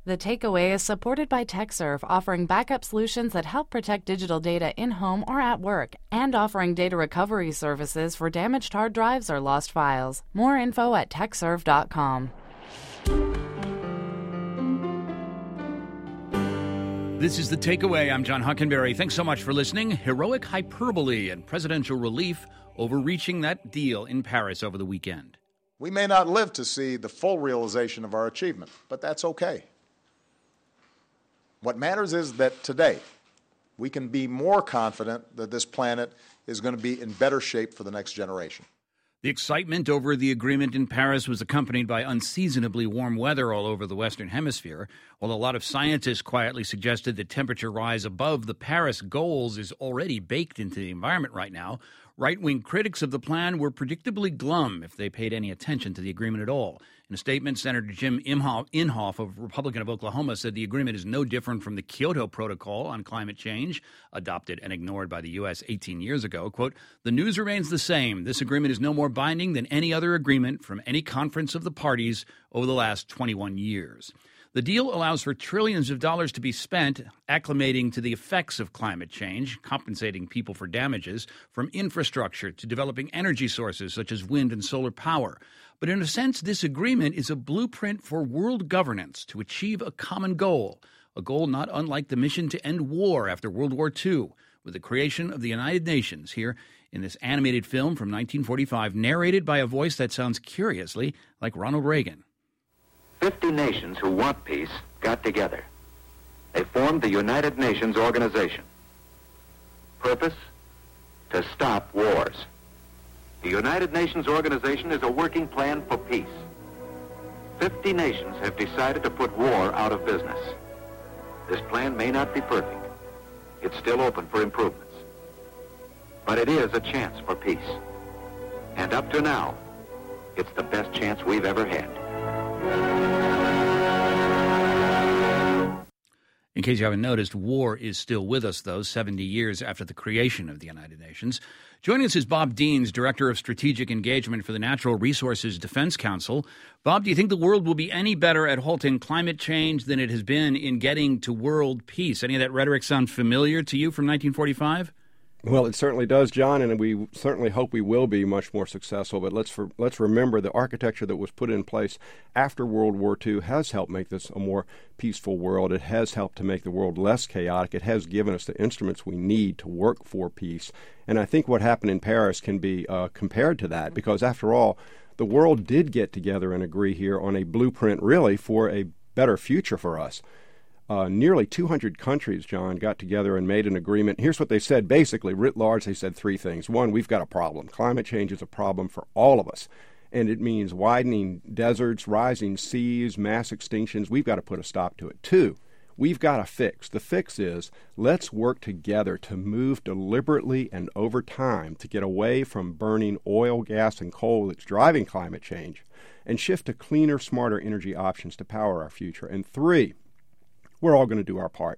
The Takeaway is supported by TechServe, offering backup solutions that help protect digital data in-home or at work, and offering data recovery services for damaged hard drives or lost files. More info at techserve.com. This is The Takeaway. I'm John Hockenberry. Thanks so much for listening. Heroic hyperbole and presidential relief over reaching that deal in Paris over the weekend. We may not live to see the full realization of our achievement, but that's okay. What matters is that today we can be more confident that this planet is going to be in better shape for the next generation. The excitement over the agreement in Paris was accompanied by unseasonably warm weather all over the Western Hemisphere, while a lot of scientists quietly suggested that temperature rise above the Paris goals is already baked into the environment right now. Right-wing critics of the plan were predictably glum if they paid any attention to the agreement at all. In a statement, Senator Jim Inhofe, a Republican of Oklahoma, said the agreement is no different from the Kyoto Protocol on climate change, adopted and ignored by the U.S. 18 years ago. Quote, "The news remains the same. This agreement is no more binding than any other agreement from any conference of the parties over the last 21 years. The deal allows for trillions of dollars to be spent acclimating to the effects of climate change, compensating people for damages, from infrastructure to developing energy sources such as wind and solar power. But in a sense, this agreement is a blueprint for world governance to achieve a common goal, a goal not unlike the mission to end war after World War II, with the creation of the United Nations here in this animated film from 1945, narrated by a voice that sounds curiously like Ronald Reagan. 50 nations who want peace got together. They formed the United Nations Organization. Purpose? To stop wars. The United Nations Organization is a working plan for peace. 50 nations have decided to put war out of business. This plan may not be perfect. It's still open for improvements. But it is a chance for peace. And up to now, it's the best chance we've ever had. In case you haven't noticed, war is still with us, though, 70 years after the creation of the United Nations. Joining us is Bob Deans, Director of Strategic Engagement for the Natural Resources Defense Council. Bob, do you think the world will be any better at halting climate change than it has been in getting to world peace? Any of that rhetoric sound familiar to you from 1945? Well, it certainly does, John, and we certainly hope we will be much more successful. But let's remember the architecture that was put in place after World War II has helped make this a more peaceful world. It has helped to make the world less chaotic. It has given us the instruments we need to work for peace. And I think what happened in Paris can be compared to that, because after all, the world did get together and agree here on a blueprint, really, for a better future for us. Nearly 200 countries, John, got together and made an agreement. Here's what they said. Basically, writ large, they said three things. One, we've got a problem. Climate change is a problem for all of us. And it means widening deserts, rising seas, mass extinctions. We've got to put a stop to it. Two, we've got a fix. The fix is let's work together to move deliberately and over time to get away from burning oil, gas, and coal that's driving climate change and shift to cleaner, smarter energy options to power our future. And three, we're all going to do our part.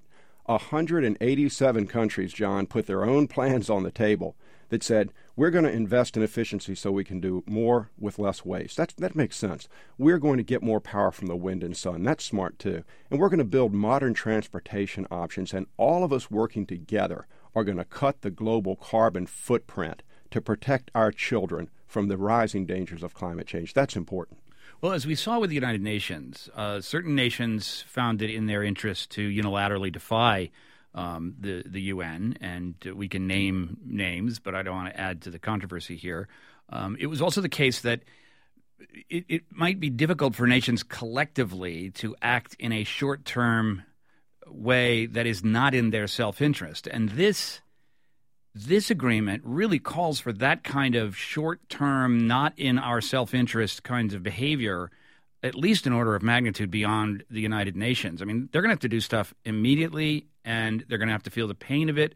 187 countries, John, put their own plans on the table that said, we're going to invest in efficiency so we can do more with less waste. That makes sense. We're going to get more power from the wind and sun. That's smart, too. And we're going to build modern transportation options, and all of us working together are going to cut the global carbon footprint to protect our children from the rising dangers of climate change. That's important. Well, as we saw with the United Nations, certain nations found it in their interest to unilaterally defy the UN, and we can name names, but I don't want to add to the controversy here. It was also the case that it might be difficult for nations collectively to act in a short-term way that is not in their self-interest. And this agreement really calls for that kind of short-term, not in our self-interest kinds of behavior, at least an order of magnitude beyond the United Nations. I mean, they're going to have to do stuff immediately, and they're going to have to feel the pain of it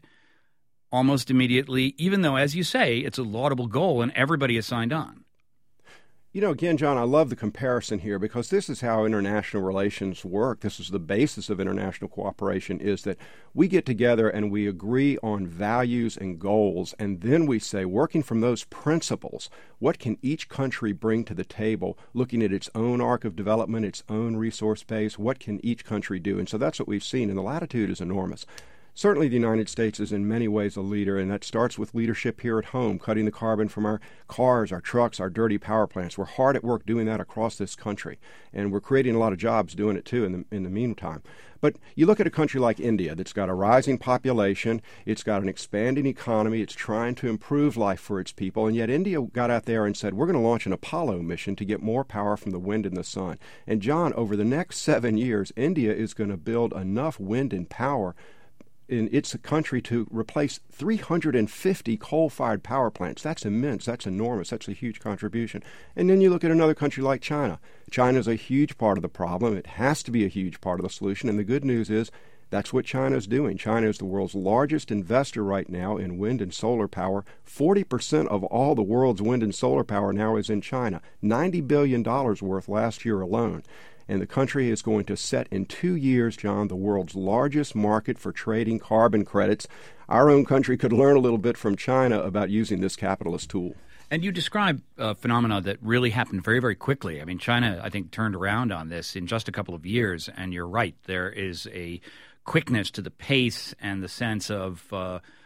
almost immediately, even though, as you say, it's a laudable goal and everybody has signed on. You know, again, John, I love the comparison here because this is how international relations work. This is the basis of international cooperation, is that we get together and we agree on values and goals, and then we say, working from those principles, what can each country bring to the table, looking at its own arc of development, its own resource base, what can each country do? And so that's what we've seen, and the latitude is enormous. Certainly the United States is in many ways a leader, and that starts with leadership here at home, cutting the carbon from our cars, our trucks, our dirty power plants. We're hard at work doing that across this country, and we're creating a lot of jobs doing it too in the meantime. But you look at a country like India that's got a rising population, it's got an expanding economy, it's trying to improve life for its people, and yet India got out there and said, we're going to launch an Apollo mission to get more power from the wind and the sun. And John, over the next 7 years, India is going to build enough wind and power in its country to replace 350 coal-fired power plants. That's immense. That's enormous. That's a huge contribution. And then you look at another country like China. China's a huge part of the problem. It has to be a huge part of the solution. And the good news is that's what China's doing. China is the world's largest investor right now in wind and solar power. 40% of all the world's wind and solar power now is in China. $90 billion worth last year alone. And the country is going to set in 2 years, John, the world's largest market for trading carbon credits. Our own country could learn a little bit from China about using this capitalist tool. And you describe a phenomena that really happened very, very quickly. I mean, China, I think, turned around on this in just a couple of years. And you're right. There is a quickness to the pace and the sense of,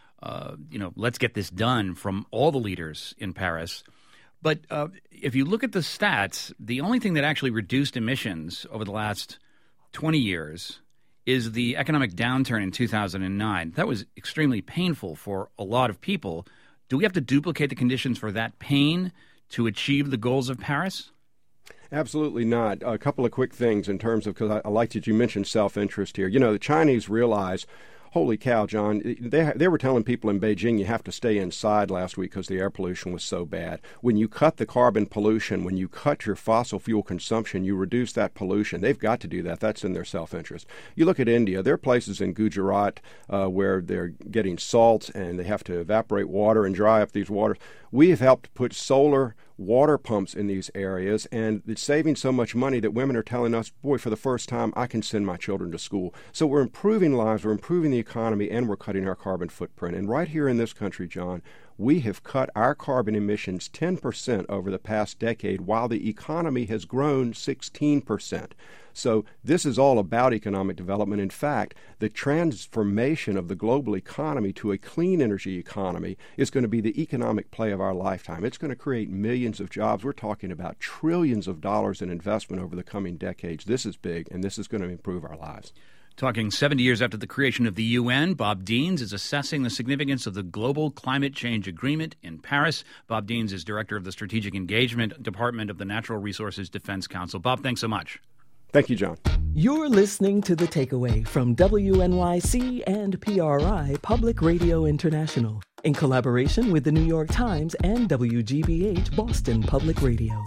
let's get this done from all the leaders in Paris. But if you look at the stats, the only thing that actually reduced emissions over the last 20 years is the economic downturn in 2009. That was extremely painful for a lot of people. Do we have to duplicate the conditions for that pain to achieve the goals of Paris? Absolutely not. A couple of quick things in terms of, because I like that you mentioned self-interest here. You know, the Chinese realize, holy cow, John, they were telling people in Beijing you have to stay inside last week because the air pollution was so bad. When you cut the carbon pollution, when you cut your fossil fuel consumption, you reduce that pollution. They've got to do that. That's in their self-interest. You look at India. There are places in Gujarat where they're getting salt and they have to evaporate water and dry up these waters. We have helped put solar water pumps in these areas, and it's saving so much money that women are telling us, boy, for the first time, I can send my children to school. So we're improving lives, we're improving the economy, and we're cutting our carbon footprint. And right here in this country, John, we have cut our carbon emissions 10% over the past decade, while the economy has grown 16%. So this is all about economic development. In fact, the transformation of the global economy to a clean energy economy is going to be the economic play of our lifetime. It's going to create millions of jobs. We're talking about trillions of dollars in investment over the coming decades. This is big, and this is going to improve our lives. Talking 70 years after the creation of the UN, Bob Deans is assessing the significance of the Global Climate Change Agreement in Paris. Bob Deans is director of the Strategic Engagement Department of the Natural Resources Defense Council. Bob, thanks so much. Thank you, John. You're listening to The Takeaway from WNYC and PRI Public Radio International in collaboration with the New York Times and WGBH Boston Public Radio.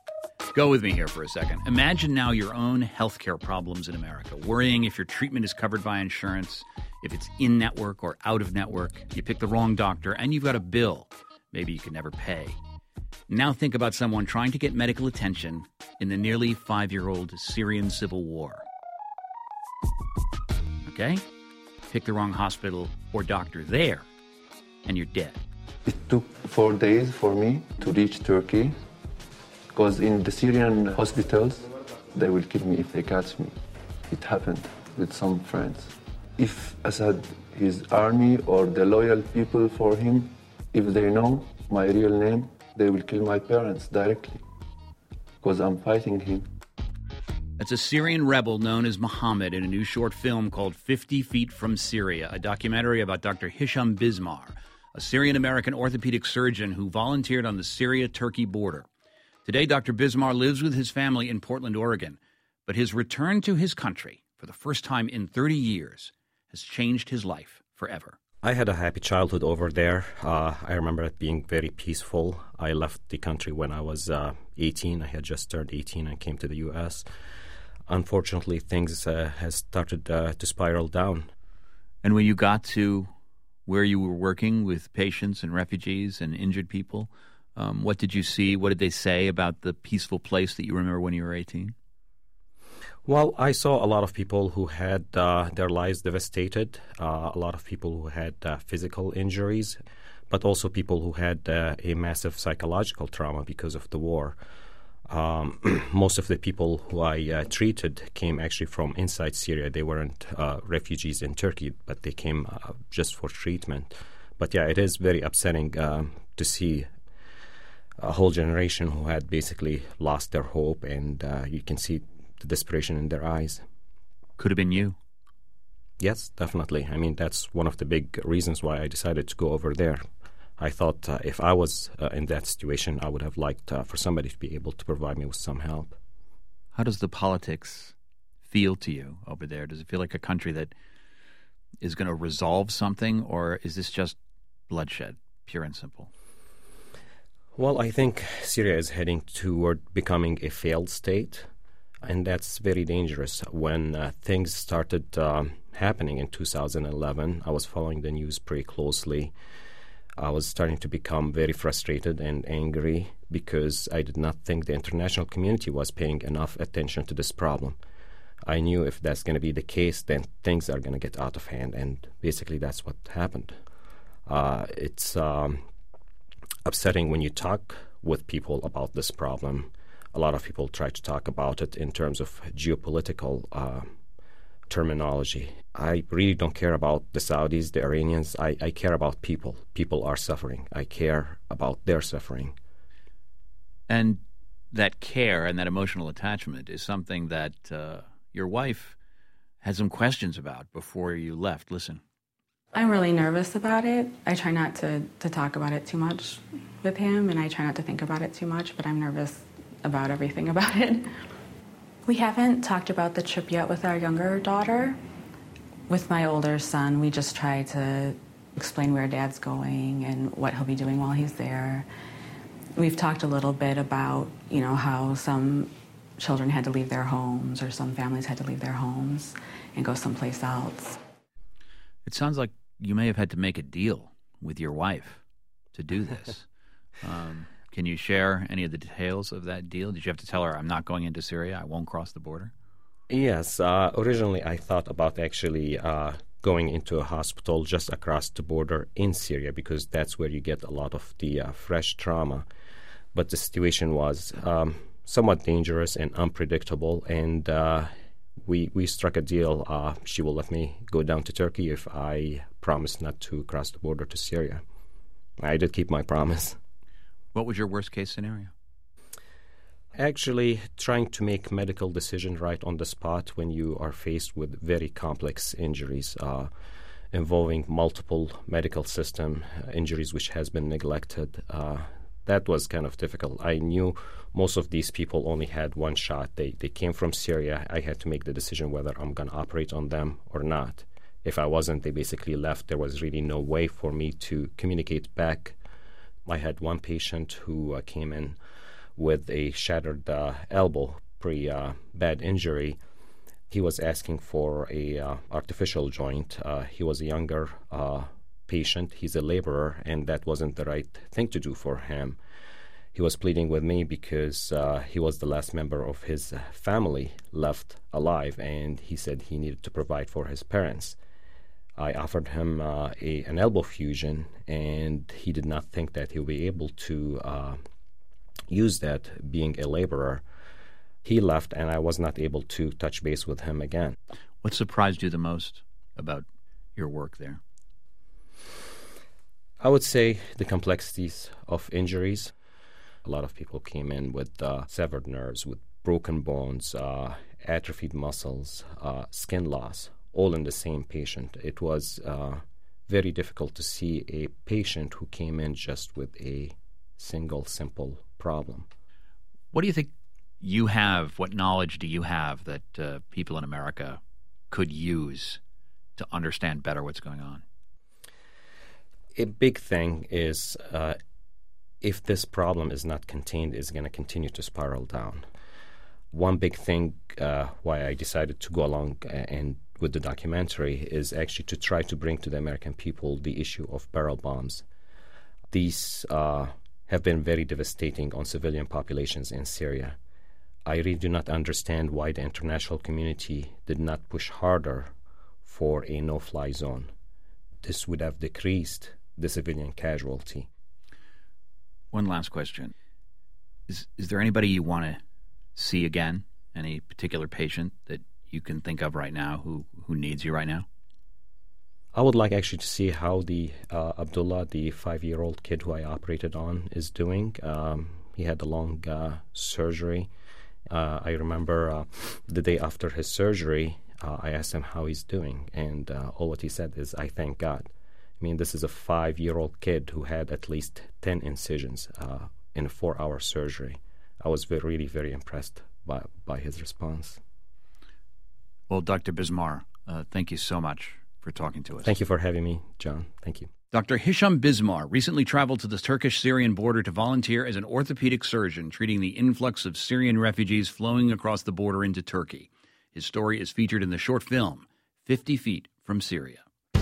Go with me here for a second. Imagine now your own healthcare problems in America, worrying if your treatment is covered by insurance, if it's in-network or out-of-network. You pick the wrong doctor, and you've got a bill maybe you could never pay. Now think about someone trying to get medical attention in the nearly 5-year-old Syrian civil war. Okay? Pick the wrong hospital or doctor there, and you're dead. It took 4 days for me to reach Turkey, because in the Syrian hospitals, they will kill me if they catch me. It happened with some friends. If Assad, his army, or the loyal people for him, if they know my real name, they will kill my parents directly, because I'm fighting him. That's a Syrian rebel known as Muhammad in a new short film called 50 Feet from Syria, a documentary about Dr. Hisham Bismar, a Syrian-American orthopedic surgeon who volunteered on the Syria-Turkey border. Today, Dr. Bismar lives with his family in Portland, Oregon, but his return to his country for the first time in 30 years has changed his life forever. I had a happy childhood over there. I remember it being very peaceful. I left the country when I was 18. I had just turned 18 and came to the U.S. Unfortunately, things has started to spiral down. And when you got to where you were working with patients and refugees and injured people, What did you see? What did they say about the peaceful place that you remember when you were 18? Well, I saw a lot of people who had their lives devastated, a lot of people who had physical injuries, but also people who had a massive psychological trauma because of the war. Most of the people who I treated came actually from inside Syria. They weren't refugees in Turkey, but they came just for treatment. But yeah, it is very upsetting to see a whole generation who had basically lost their hope, and you can see the desperation in their eyes. Could have been you. Yes, definitely. I mean, that's one of the big reasons why I decided to go over there. I thought if I was in that situation, I would have liked for somebody to be able to provide me with some help. How does the politics feel to you over there? Does it feel like a country that is going to resolve something, or is this just bloodshed, pure and simple? Well, I think Syria is heading toward becoming a failed state, and that's very dangerous. When things started happening in 2011, I was following the news pretty closely. I was starting to become very frustrated and angry because I did not think the international community was paying enough attention to this problem. I knew if that's going to be the case, then things are going to get out of hand, and basically that's what happened. It's upsetting when you talk with people about this problem. A lot of people try to talk about it in terms of geopolitical terminology. I really don't care about the Saudis, the Iranians. I care about people. People are suffering. I care about their suffering. And that care and that emotional attachment is something that your wife had some questions about before you left. Listen. I'm really nervous about it. I try not to talk about it too much with him, and I try not to think about it too much, but I'm nervous about everything about it. We haven't talked about the trip yet with our younger daughter. With my older son, we just try to explain where Dad's going and what he'll be doing while he's there. We've talked a little bit about, how some children had to leave their homes, or some families had to leave their homes and go someplace else. It sounds like you may have had to make a deal with your wife to do this. Can you share any of the details of that deal? Did you have to tell her, I'm not going into Syria, I won't cross the border? Yes. Originally, I thought about actually going into a hospital just across the border in Syria, because that's where you get a lot of the fresh trauma. But the situation was somewhat dangerous and unpredictable, and we struck a deal. She will let me go down to Turkey if I promise not to cross the border to Syria. I did keep my promise. What was your worst-case scenario? Actually, trying to make medical decisions right on the spot when you are faced with very complex injuries involving multiple medical system injuries which has been neglected. That was kind of difficult. I knew most of these people only had one shot. They came from Syria. I had to make the decision whether I'm going to operate on them or not. If I wasn't, they basically left. There was really no way for me to communicate back. I had one patient who came in with a shattered elbow, pretty bad injury. He was asking for a artificial joint. He was a younger patient. He's a laborer, and that wasn't the right thing to do for him. He was pleading with me because he was the last member of his family left alive, and he said he needed to provide for his parents. I offered him an elbow fusion, and he did not think that he'll be able to use that being a laborer. He left, and I was not able to touch base with him again. What surprised you the most about your work there? I would say the complexities of injuries. A lot of people came in with severed nerves, with broken bones, atrophied muscles, skin loss, all in the same patient. It was very difficult to see a patient who came in just with a single, simple problem. What do you think you have, what knowledge do you have that people in America could use to understand better what's going on? A big thing is if this problem is not contained, it's going to continue to spiral down. One big thing why I decided to go along and with the documentary is actually to try to bring to the American people the issue of barrel bombs. These have been very devastating on civilian populations in Syria. I really do not understand why the international community did not push harder for a no-fly zone. This would have decreased the civilian casualty. One last question. Is there anybody you want to see again? Any particular patient that you can think of right now who needs you right now? I would like actually to see how the Abdullah, the 5-year-old kid who I operated on, is doing. He had a long surgery. I remember the day after his surgery, I asked him how he's doing, and all what he said is, "I thank God." I mean, this is a 5-year-old kid who had at least 10 incisions in a 4-hour surgery. I was really very impressed by his response. Well, Dr. Bismar, thank you so much for talking to us. Thank you for having me, John. Thank you. Dr. Hisham Bismar recently traveled to the Turkish-Syrian border to volunteer as an orthopedic surgeon treating the influx of Syrian refugees flowing across the border into Turkey. His story is featured in the short film, 50 Feet from Syria.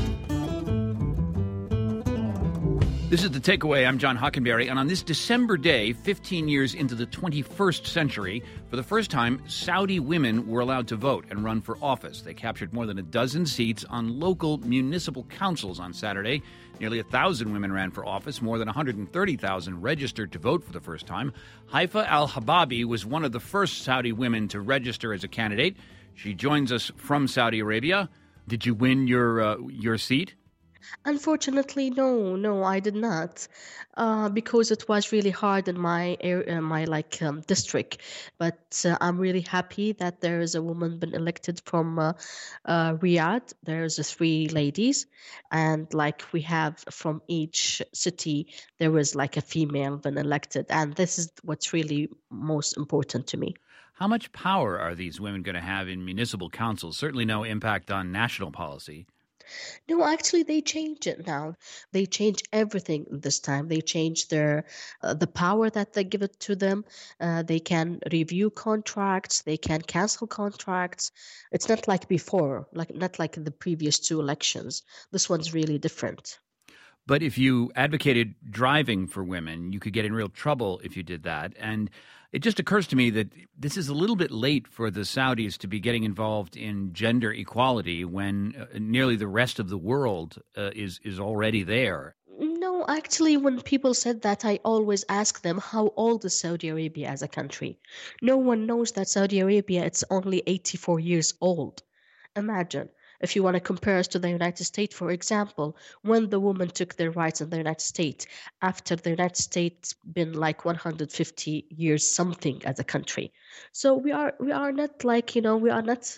This is The Takeaway. I'm John Hockenberry, and on this December day, 15 years into the 21st century, for the first time, Saudi women were allowed to vote and run for office. They captured more than a dozen seats on local municipal councils on Saturday. Nearly 1,000 women ran for office. More than 130,000 registered to vote for the first time. Haifa al-Hababi was one of the first Saudi women to register as a candidate. She joins us from Saudi Arabia. Did you win your seat? Unfortunately, no, I did not, because it was really hard in my area, district. But I'm really happy that there is a woman been elected from Riyadh. There's 3 ladies, and we have from each city there was a female been elected, and this is what's really most important to me. How much power are these women going to have in municipal councils? Certainly no impact on national policy. No, actually, they change it now. They change everything this time. They change their the power that they give it to them. They can review contracts. They can cancel contracts. It's not like before, not like the previous 2 elections. This one's really different. But if you advocated driving for women, you could get in real trouble if you did that. And it just occurs to me that this is a little bit late for the Saudis to be getting involved in gender equality when nearly the rest of the world is already there. No, actually, when people said that, I always ask them, how old is Saudi Arabia as a country? No one knows that Saudi Arabia, it's only 84 years old. Imagine. If you want to compare us to the United States, for example, when the women took their rights in the United States, after the United States been 150 years something as a country. So we are not we are not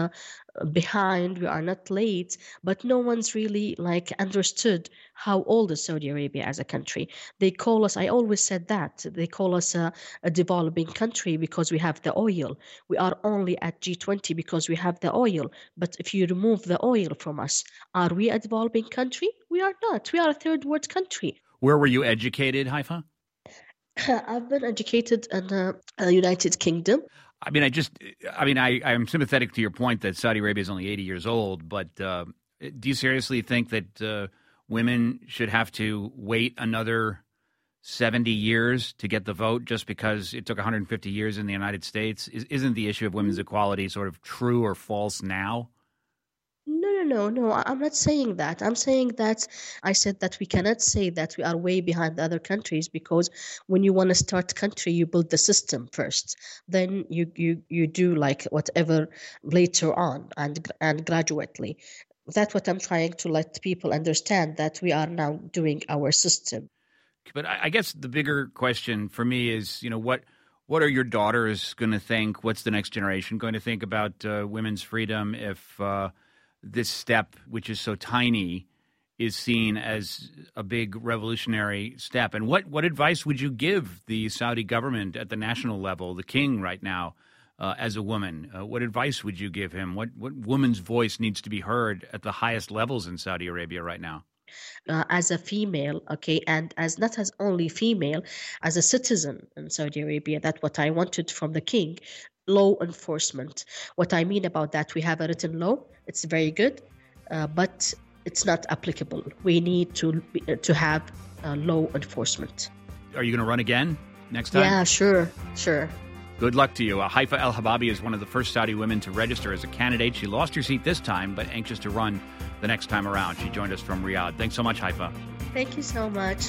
behind, we are not late, but no one's really understood how old is Saudi Arabia as a country. They call us, I always said that, they call us a developing country because we have the oil. We are only at G20 because we have the oil. But if you remove the oil from us, are we a developing country? We are not. We are a third world country. Where were you educated, Haifa? I've been educated in the United Kingdom. I'm sympathetic to your point that Saudi Arabia is only 80 years old, but do you seriously think that women should have to wait another 70 years to get the vote just because it took 150 years in the United States? Isn't the issue of women's equality sort of true or false now? No, I'm not saying that. I'm saying that I said that we cannot say that we are way behind the other countries, because when you want to start country, you build the system first. Then you do whatever later on and gradually. That's what I'm trying to let people understand, that we are now doing our system. But I guess the bigger question for me is, what are your daughters going to think? What's the next generation going to think about women's freedom if this step, which is so tiny, is seen as a big revolutionary step? And what advice would you give the Saudi government at the national level, the king right now, as a woman? What advice would you give him? What woman's voice needs to be heard at the highest levels in Saudi Arabia right now? As a female, and as not as only female, as a citizen in Saudi Arabia, that's what I wanted from the king. Law enforcement. What I mean about that, we have a written law. It's very good, but it's not applicable. We need to have law enforcement. Are you going to run again next time? Yeah, sure. Good luck to you. Haifa El-Hababi is one of the first Saudi women to register as a candidate. She lost her seat this time, but anxious to run the next time around. She joined us from Riyadh. Thanks so much, Haifa. Thank you so much.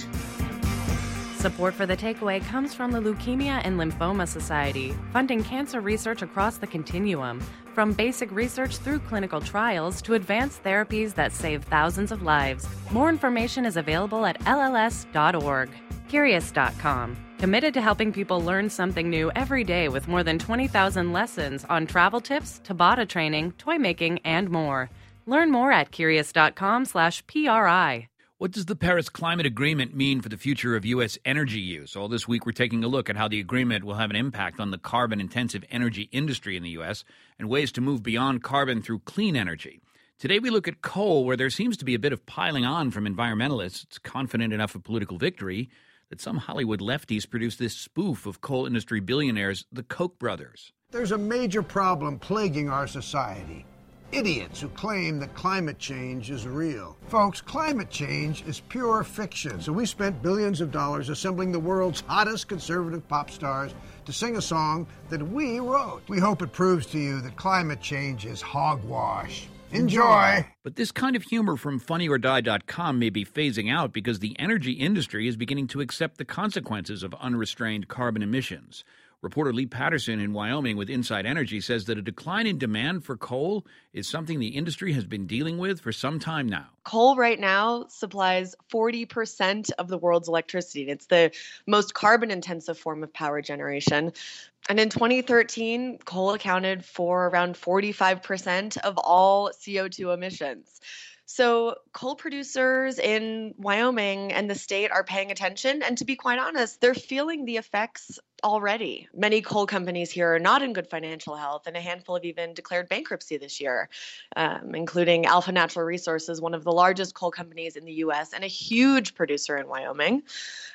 Support for The Takeaway comes from the Leukemia and Lymphoma Society, funding cancer research across the continuum, from basic research through clinical trials to advanced therapies that save thousands of lives. More information is available at lls.org. Curious.com, committed to helping people learn something new every day with more than 20,000 lessons on travel tips, Tabata training, toy making, and more. Learn more at curious.com/PRI. What does the Paris Climate Agreement mean for the future of U.S. energy use? All this week, we're taking a look at how the agreement will have an impact on the carbon-intensive energy industry in the U.S. and ways to move beyond carbon through clean energy. Today, we look at coal, where there seems to be a bit of piling on from environmentalists confident enough of political victory that some Hollywood lefties produce this spoof of coal industry billionaires, the Koch brothers. There's a major problem plaguing our society. Idiots who claim that climate change is real. Folks, climate change is pure fiction. So we spent billions of dollars assembling the world's hottest conservative pop stars to sing a song that we wrote. We hope it proves to you that climate change is hogwash. Enjoy! But this kind of humor from funnyordie.com may be phasing out because the energy industry is beginning to accept the consequences of unrestrained carbon emissions. Reporter Lee Patterson in Wyoming with Inside Energy says that a decline in demand for coal is something the industry has been dealing with for some time now. Coal right now supplies 40% of the world's electricity. It's the most carbon-intensive form of power generation. And in 2013, coal accounted for around 45% of all CO2 emissions. So coal producers in Wyoming and the state are paying attention. And to be quite honest, they're feeling the effects already. Many coal companies here are not in good financial health, and a handful have even declared bankruptcy this year, including Alpha Natural Resources, one of the largest coal companies in the U.S. and a huge producer in Wyoming.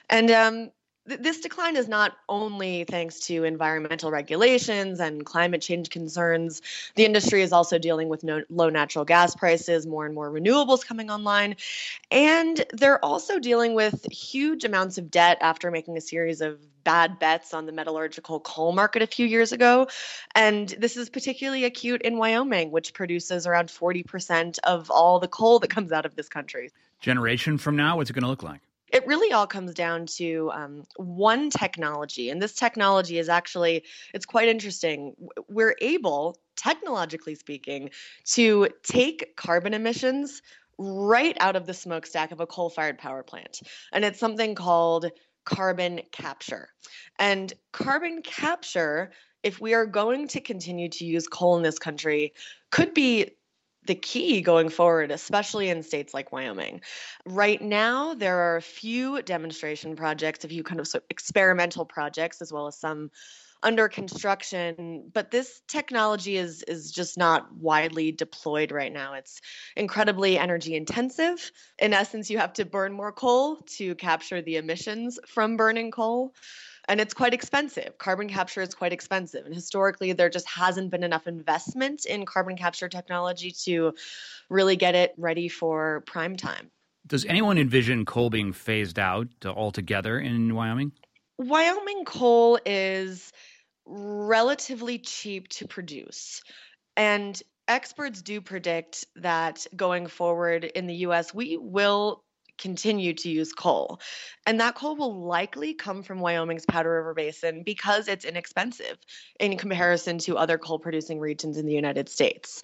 And this decline is not only thanks to environmental regulations and climate change concerns. The industry is also dealing with low natural gas prices, more and more renewables coming online. And they're also dealing with huge amounts of debt after making a series of bad bets on the metallurgical coal market a few years ago. And this is particularly acute in Wyoming, which produces around 40% of all the coal that comes out of this country. Generation from now, what's it going to look like? It really all comes down to one technology, and this technology is actually, it's quite interesting. We're able, technologically speaking, to take carbon emissions right out of the smokestack of a coal-fired power plant, and it's something called carbon capture. And carbon capture, if we are going to continue to use coal in this country, could be the key going forward, especially in states like Wyoming. Right now, there are a few demonstration projects, a few kind of experimental projects, as well as some under construction. But this technology is just not widely deployed right now. It's incredibly energy intensive. In essence, you have to burn more coal to capture the emissions from burning coal. And it's quite expensive. Carbon capture is quite expensive. And historically, there just hasn't been enough investment in carbon capture technology to really get it ready for prime time. Does anyone envision coal being phased out altogether in Wyoming? Wyoming coal is relatively cheap to produce. And experts do predict that going forward in the U.S., we will continue to use coal. And that coal will likely come from Wyoming's Powder River Basin because it's inexpensive in comparison to other coal producing regions in the United States.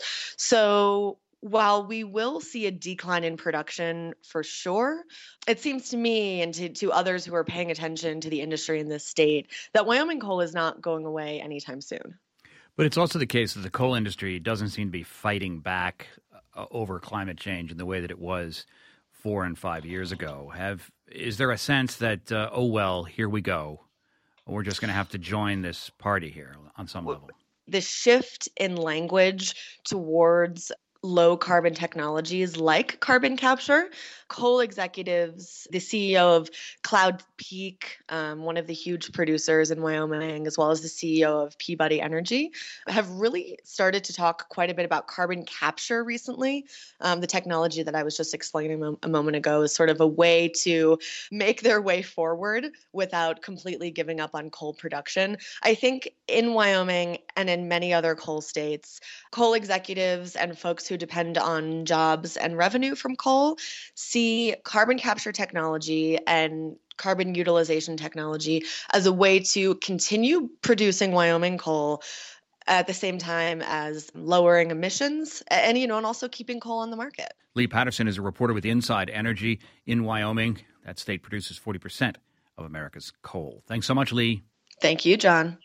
So while we will see a decline in production for sure, it seems to me and to others who are paying attention to the industry in this state that Wyoming coal is not going away anytime soon. But it's also the case that the coal industry doesn't seem to be fighting back over climate change in the way that it was 4 and 5 years ago. Is there a sense that, oh, well, here we go. We're just going to have to join this party here on some level? The shift in language towards low carbon technologies like carbon capture. Coal executives, the CEO of Cloud Peak, one of the huge producers in Wyoming, as well as the CEO of Peabody Energy, have really started to talk quite a bit about carbon capture recently. The technology that I was just explaining a moment ago is sort of a way to make their way forward without completely giving up on coal production. I think in Wyoming and in many other coal states, coal executives and folks who depend on jobs and revenue from coal see carbon capture technology and carbon utilization technology as a way to continue producing Wyoming coal at the same time as lowering emissions and also keeping coal on the market. Leigh Paterson is a reporter with Inside Energy in Wyoming. That state produces 40% of America's coal. Thanks so much, Leigh. Thank you, John.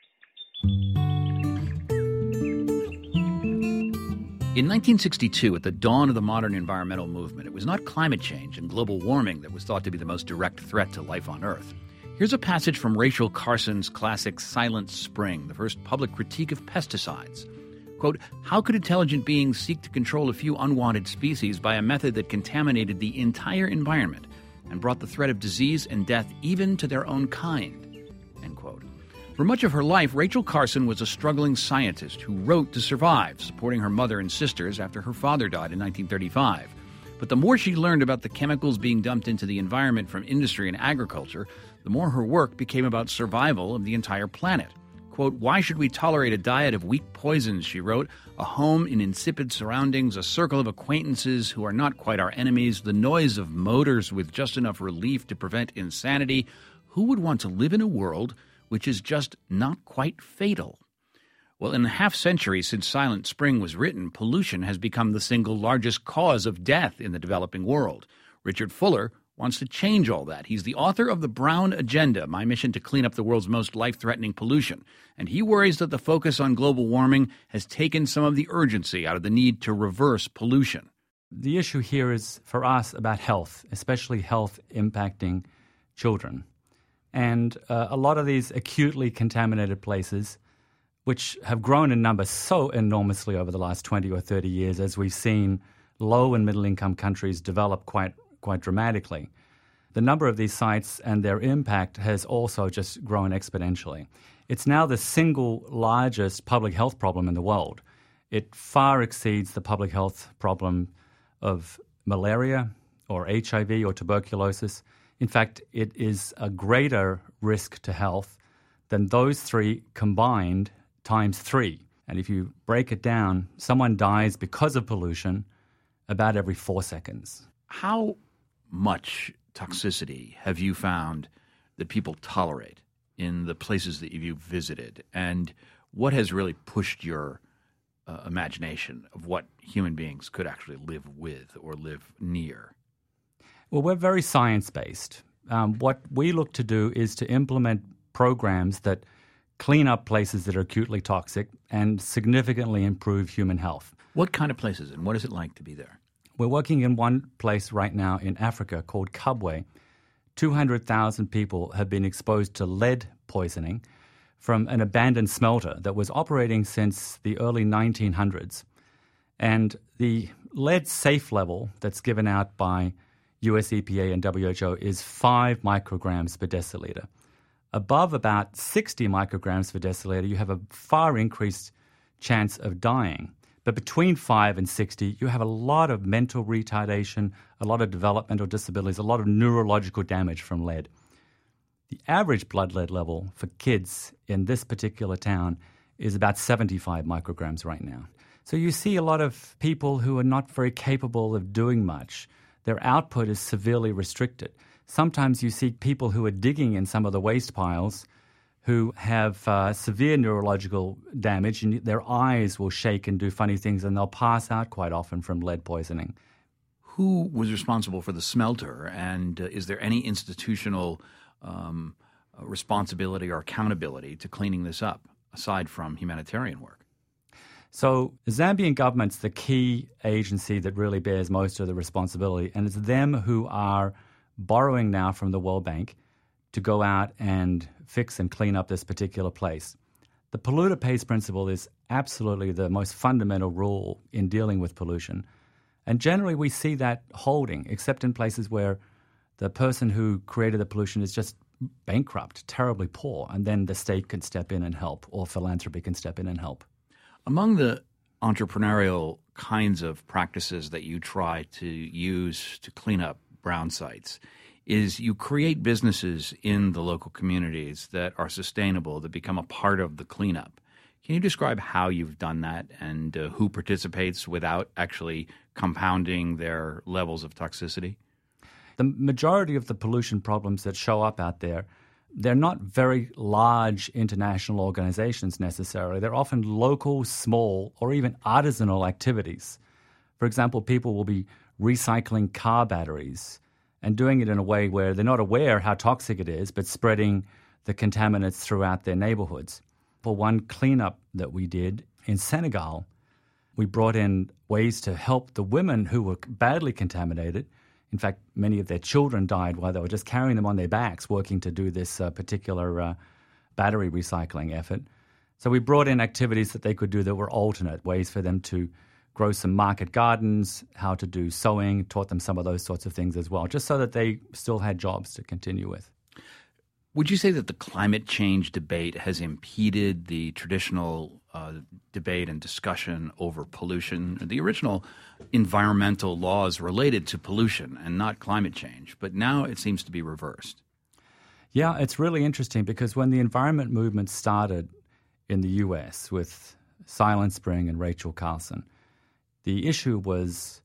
In 1962, at the dawn of the modern environmental movement, it was not climate change and global warming that was thought to be the most direct threat to life on Earth. Here's a passage from Rachel Carson's classic Silent Spring, the first public critique of pesticides. Quote, "How could intelligent beings seek to control a few unwanted species by a method that contaminated the entire environment and brought the threat of disease and death even to their own kind?" End quote. For much of her life, Rachel Carson was a struggling scientist who wrote to survive, supporting her mother and sisters after her father died in 1935. But the more she learned about the chemicals being dumped into the environment from industry and agriculture, the more her work became about survival of the entire planet. Quote, "Why should we tolerate a diet of weak poisons," she wrote, "a home in insipid surroundings, a circle of acquaintances who are not quite our enemies, the noise of motors with just enough relief to prevent insanity? Who would want to live in a world which is just not quite fatal?" Well, in the half-century since Silent Spring was written, pollution has become the single largest cause of death in the developing world. Richard Fuller wants to change all that. He's the author of The Brown Agenda, My Mission to Clean Up the World's Most Life-Threatening Pollution. And he worries that the focus on global warming has taken some of the urgency out of the need to reverse pollution. The issue here is, for us, about health, especially health impacting children. And a lot of these acutely contaminated places, which have grown in number so enormously over the last 20 or 30 years, as we've seen low and middle-income countries develop quite dramatically. The number of these sites and their impact has also just grown exponentially. It's now the single largest public health problem in the world. It far exceeds the public health problem of malaria or HIV or tuberculosis. In fact, it is a greater risk to health than those three combined times 3. And if you break it down, someone dies because of pollution about every 4 seconds. How much toxicity have you found that people tolerate in the places that you've visited? And what has really pushed your imagination of what human beings could actually live with or live near? Well, we're very science-based. What we look to do is to implement programs that clean up places that are acutely toxic and significantly improve human health. What kind of places, and what is it like to be there? We're working in one place right now in Africa called Kabwe. 200,000 people have been exposed to lead poisoning from an abandoned smelter that was operating since the early 1900s. And the lead safe level that's given out by US EPA and WHO is 5 micrograms per deciliter. Above about 60 micrograms per deciliter, you have a far increased chance of dying. But between 5 and 60, you have a lot of mental retardation, a lot of developmental disabilities, a lot of neurological damage from lead. The average blood lead level for kids in this particular town is about 75 micrograms right now. So you see a lot of people who are not very capable of doing much. Their output is severely restricted. Sometimes you see people who are digging in some of the waste piles who have severe neurological damage, and their eyes will shake and do funny things, and they'll pass out quite often from lead poisoning. Who was responsible for the smelter, and is there any institutional responsibility or accountability to cleaning this up, aside from humanitarian work? So the Zambian government's the key agency that really bears most of the responsibility, and it's them who are borrowing now from the World Bank to go out and fix and clean up this particular place. The polluter pays principle is absolutely the most fundamental rule in dealing with pollution. And generally we see that holding, except in places where the person who created the pollution is just bankrupt, terribly poor, and then the state can step in and help, or philanthropy can step in and help. Among the entrepreneurial kinds of practices that you try to use to clean up brown sites is you create businesses in the local communities that are sustainable, that become a part of the cleanup. Can you describe how you've done that and who participates without actually compounding their levels of toxicity? The majority of the pollution problems that show up out there, they're not very large international organizations necessarily. They're often local, small, or even artisanal activities. For example, people will be recycling car batteries and doing it in a way where they're not aware how toxic it is, but spreading the contaminants throughout their neighborhoods. For one cleanup that we did in Senegal, we brought in ways to help the women who were badly contaminated. In fact, many of their children died while they were just carrying them on their backs, working to do this particular battery recycling effort. So we brought in activities that they could do that were alternate, ways for them to grow some market gardens, how to do sewing, taught them some of those sorts of things as well, just so that they still had jobs to continue with. Would you say that the climate change debate has impeded the traditional debate and discussion over pollution? The original environmental laws related to pollution and not climate change, but now it seems to be reversed. Yeah, it's really interesting because when the environment movement started in the U.S. with Silent Spring and Rachel Carson, the issue was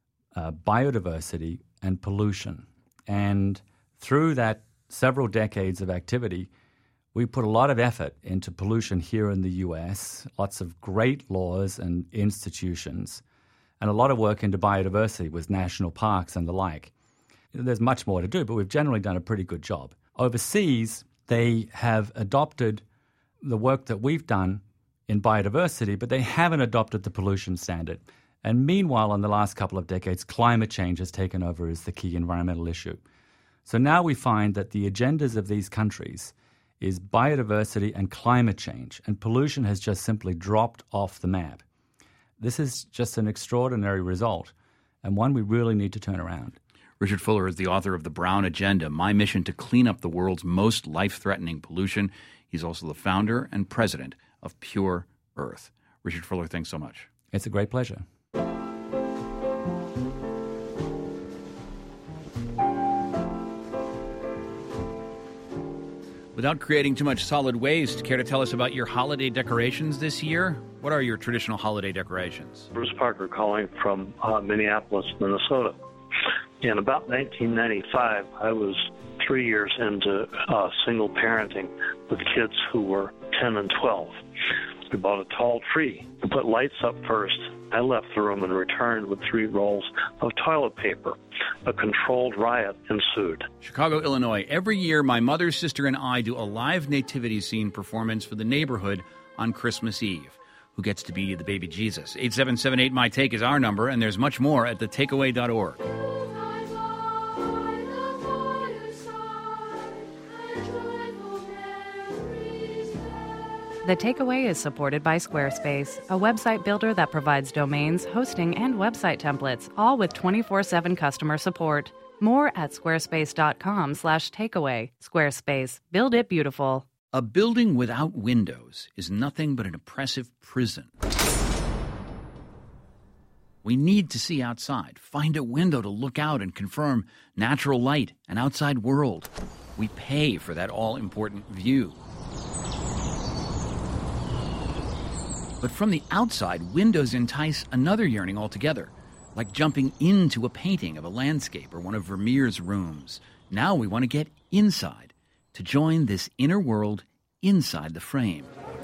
biodiversity and pollution. And through that several decades of activity, we put a lot of effort into pollution here in the U.S., lots of great laws and institutions, and a lot of work into biodiversity with national parks and the like. There's much more to do, but we've generally done a pretty good job. Overseas, they have adopted the work that we've done in biodiversity, but they haven't adopted the pollution standard. And meanwhile, in the last couple of decades, climate change has taken over as the key environmental issue. So now we find that the agendas of these countries is biodiversity and climate change, and pollution has just simply dropped off the map. This is just an extraordinary result, and one we really need to turn around. Richard Fuller is the author of The Brown Agenda, My Mission to Clean Up the World's Most Life-Threatening Pollution. He's also the founder and president of Pure Earth. Richard Fuller, thanks so much. It's a great pleasure. Without creating too much solid waste, care to tell us about your holiday decorations this year? What are your traditional holiday decorations? Bruce Parker calling from Minneapolis, Minnesota. In about 1995, I was 3 years into single parenting with kids who were 10 and 12. We bought a tall tree. We put lights up first. I left the room and returned with 3 rolls of toilet paper. A controlled riot ensued. Chicago, Illinois. Every year, my mother's sister and I do a live nativity scene performance for the neighborhood on Christmas Eve. Who gets to be the baby Jesus? 877-8MY-TAKE is our number, and there's much more at thetakeaway.org. The Takeaway is supported by Squarespace, a website builder that provides domains, hosting, and website templates, all with 24/7 customer support. More at squarespace.com/takeaway. Squarespace. Build it beautiful. A building without windows is nothing but an oppressive prison. We need to see outside, find a window to look out and confirm natural light and outside world. We pay for that all-important view. But from the outside, windows entice another yearning altogether, like jumping into a painting of a landscape or one of Vermeer's rooms. Now we want to get inside, to join this inner world inside the frame.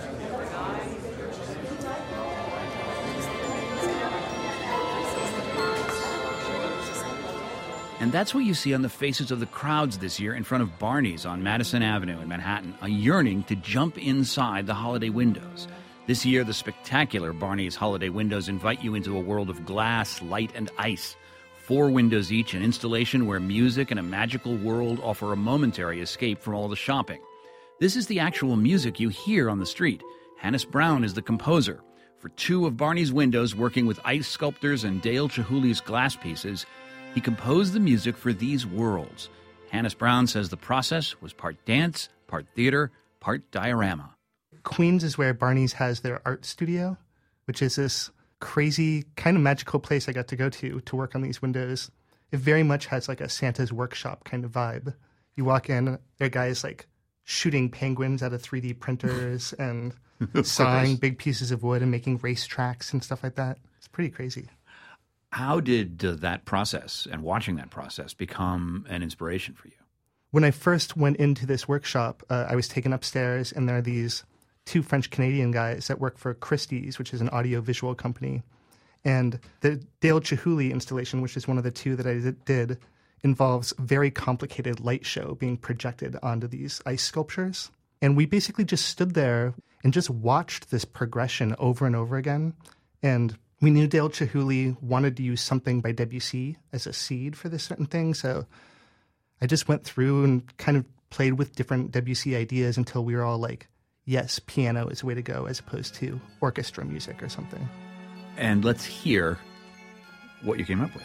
And that's what you see on the faces of the crowds this year in front of Barney's on Madison Avenue in Manhattan, a yearning to jump inside the holiday windows. This year, the spectacular Barney's holiday windows invite you into a world of glass, light, and ice. 4 windows each, an installation where music and a magical world offer a momentary escape from all the shopping. This is the actual music you hear on the street. Hannes Brown is the composer. For two of Barney's windows, working with ice sculptors and Dale Chihuly's glass pieces, he composed the music for these worlds. Hannes Brown says the process was part dance, part theater, part diorama. Queens is where Barney's has their art studio, which is this crazy, kind of magical place I got to go to work on these windows. It very much has like a Santa's workshop kind of vibe. You walk in, there are guys like shooting penguins out of 3D printers and sawing big pieces of wood and making race tracks and stuff like that. It's pretty crazy. How did that process and watching that process become an inspiration for you? When I first went into this workshop, I was taken upstairs, and there are these two French-Canadian guys that work for Christie's, which is an audio-visual company. And the Dale Chihuly installation, which is one of the two that I did, involves very complicated light show being projected onto these ice sculptures. And we basically just stood there and just watched this progression over and over again. And we knew Dale Chihuly wanted to use something by Debussy as a seed for this certain thing. So I just went through and kind of played with different Debussy ideas until we were all like, yes, piano is the way to go as opposed to orchestra music or something. And let's hear what you came up with.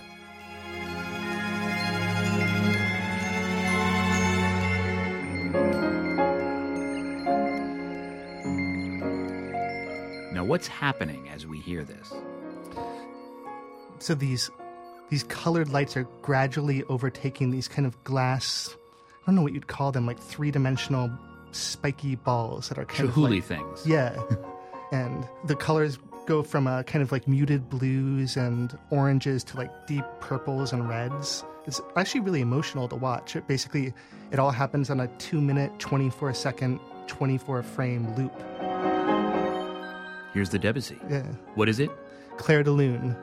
Now, what's happening as we hear this? So these colored lights are gradually overtaking these kind of glass, I don't know what you'd call them, like three-dimensional spiky balls that are kind of like things. Yeah. And the colors go from a kind of like muted blues and oranges to like deep purples and reds. It's actually really emotional to watch. It all happens on a 2-minute, 24-second, 24-frame loop. Here's the Debussy. Yeah. What is it? Clair de Lune.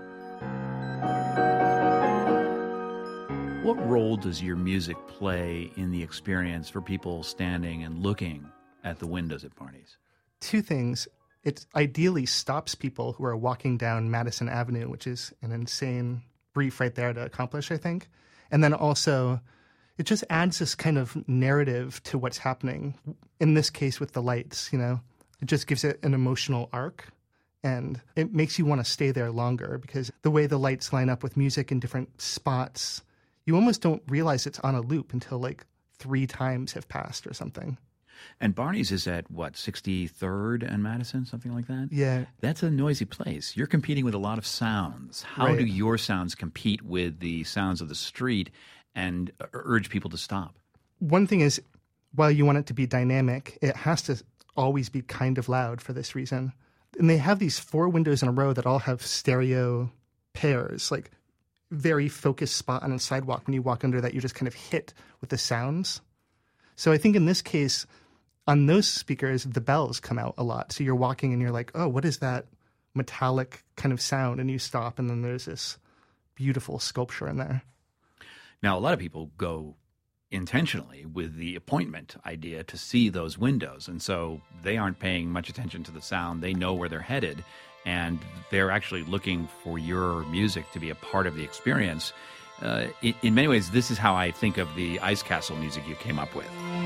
What role does your music play in the experience for people standing and looking at the windows at Barney's? Two things. It ideally stops people who are walking down Madison Avenue, which is an insane brief right there to accomplish, I think. And then also, it just adds this kind of narrative to what's happening. In this case, with the lights, you know, it just gives it an emotional arc. And it makes you want to stay there longer because the way the lights line up with music in different spots, you almost don't realize it's on a loop until like 3 times have passed or something. And Barney's is at, what, 63rd and Madison, something like that? Yeah. That's a noisy place. You're competing with a lot of sounds. How do your sounds compete with the sounds of the street and urge people to stop? One thing is, while you want it to be dynamic, it has to always be kind of loud for this reason. And they have these 4 windows in a row that all have stereo pairs, like very focused spot on a sidewalk. When you walk under that, you're just kind of hit with the sounds. So I think in this case, on those speakers, the bells come out a lot. So you're walking and you're like, oh, what is that metallic kind of sound? And you stop, and then there's this beautiful sculpture in there. Now, a lot of people go intentionally with the appointment idea to see those windows. And so they aren't paying much attention to the sound. They know where they're headed. And they're actually looking for your music to be a part of the experience. In many ways, this is how I think of the Ice Castle music you came up with.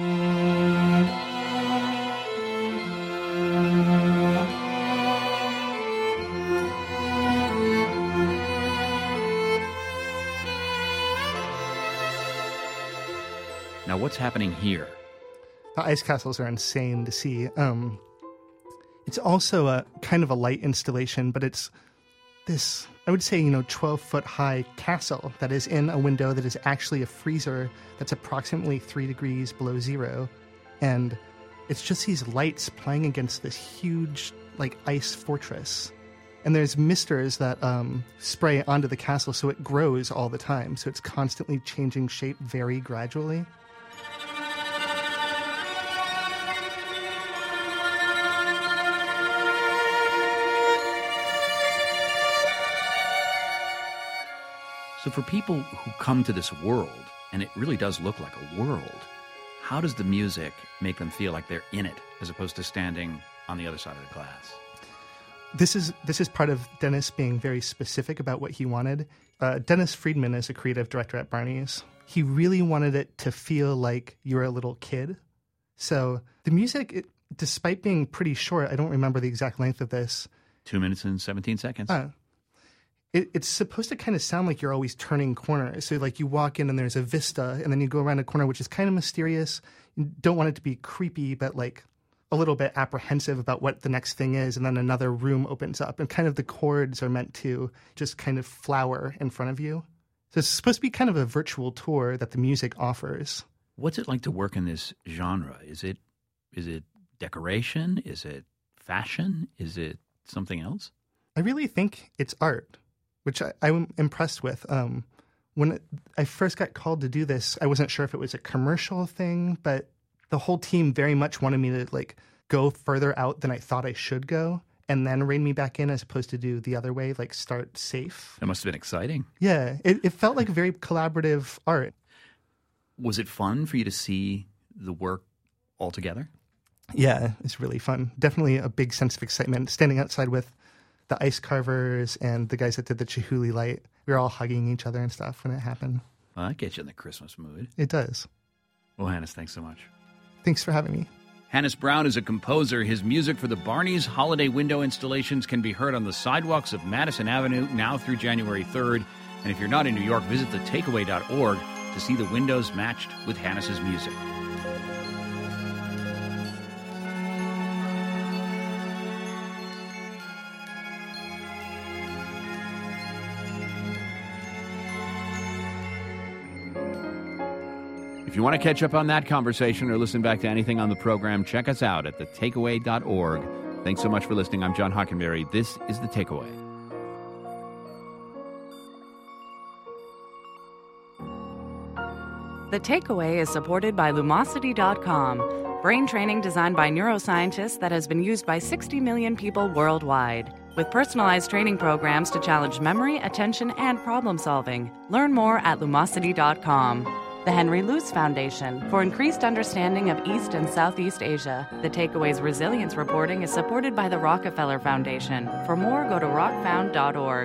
Now, what's happening here? The ice castles are insane to see. It's also a kind of a light installation, but it's this, I would say, 12-foot high castle that is in a window that is actually a freezer that's approximately 3 degrees below zero. And it's just these lights playing against this huge, like, ice fortress. And there's misters that spray onto the castle, so it grows all the time. So it's constantly changing shape very gradually. So for people who come to this world, and it really does look like a world, how does the music make them feel like they're in it as opposed to standing on the other side of the glass? This is part of Dennis being very specific about what he wanted. Dennis Friedman is a creative director at Barney's. He really wanted it to feel like you're a little kid. So the music, despite being pretty short, I don't remember the exact length of this. 2 minutes and 17 seconds. It's supposed to kind of sound like you're always turning corners. So like you walk in and there's a vista, and then you go around a corner, which is kind of mysterious. You don't want it to be creepy, but like a little bit apprehensive about what the next thing is. And then another room opens up, and kind of the chords are meant to just kind of flower in front of you. So it's supposed to be kind of a virtual tour that the music offers. What's it like to work in this genre? Is it decoration? Is it fashion? Is it something else? I really think it's art, which I'm impressed with. When I first got called to do this, I wasn't sure if it was a commercial thing, but the whole team very much wanted me to like go further out than I thought I should go, and then rein me back in, as opposed to do the other way, like start safe. That must have been exciting. Yeah, it felt like very collaborative art. Was it fun for you to see the work all together? Yeah, it's really fun. Definitely a big sense of excitement. Standing outside with the ice carvers and the guys that did the Chihuly light, we were all hugging each other and stuff when it happened. Well, that gets you in the Christmas mood. It does. Well, Hannes, thanks so much. Thanks for having me. Hannes Brown is a composer. His music for the Barney's holiday window installations can be heard on the sidewalks of Madison Avenue now through January 3rd. And if you're not in New York, visit thetakeaway.org to see the windows matched with Hannes's music. If you want to catch up on that conversation or listen back to anything on the program, check us out at thetakeaway.org. Thanks so much for listening. I'm John Hockenberry. This is The Takeaway. The Takeaway is supported by Lumosity.com, brain training designed by neuroscientists that has been used by 60 million people worldwide. With personalized training programs to challenge memory, attention, and problem solving. Learn more at Lumosity.com. The Henry Luce Foundation, for increased understanding of East and Southeast Asia. The Takeaway's resilience reporting is supported by the Rockefeller Foundation. For more, go to rockfound.org.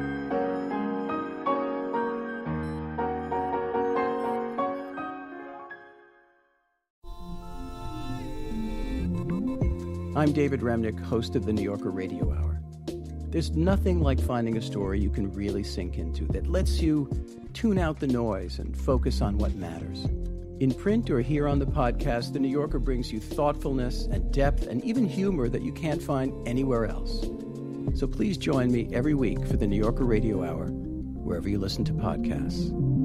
I'm David Remnick, host of the New Yorker Radio Hour. There's nothing like finding a story you can really sink into that lets you tune out the noise and focus on what matters. In print or here on the podcast, The New Yorker brings you thoughtfulness and depth and even humor that you can't find anywhere else. So please join me every week for the New Yorker Radio Hour, wherever you listen to podcasts.